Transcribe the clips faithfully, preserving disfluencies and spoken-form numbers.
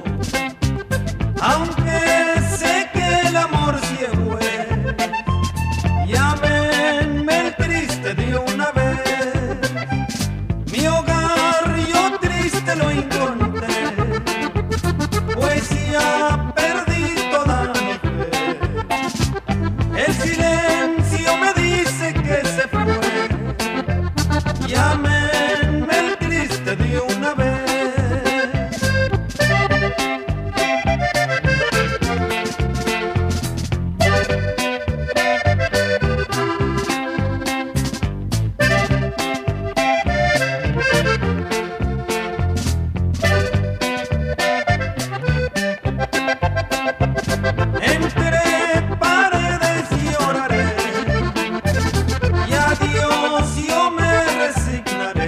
Aunque sé que el amor ciego es, llámenme el triste de una vez. Mi hogar yo triste lo encontré, pues ya perdí toda mi fe. El silencio me dice que se fue, llámenme el triste de una vez. Entre paredes lloraré y a Dios yo me resignaré.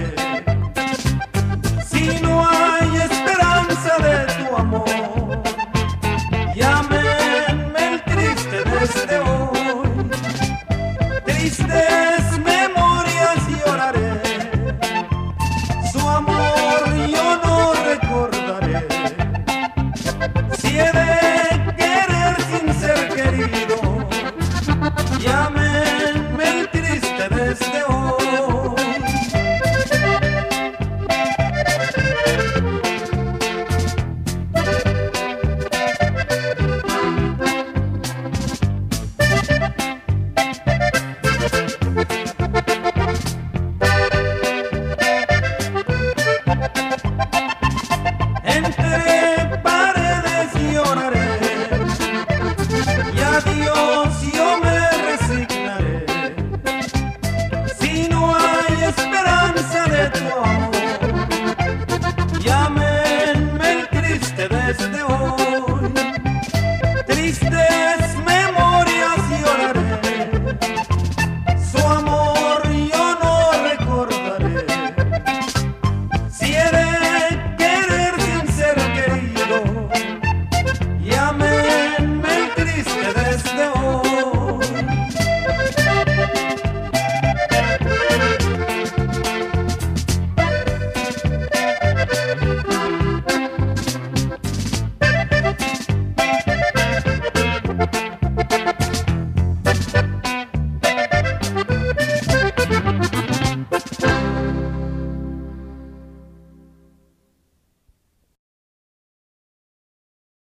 Si no hay esperanza de tu amor, llámenme el triste desde hoy. Tristes memorias lloraré, su amor yo no recordaré. Si he de querer sin ser querido, llámenme el triste desde hoy.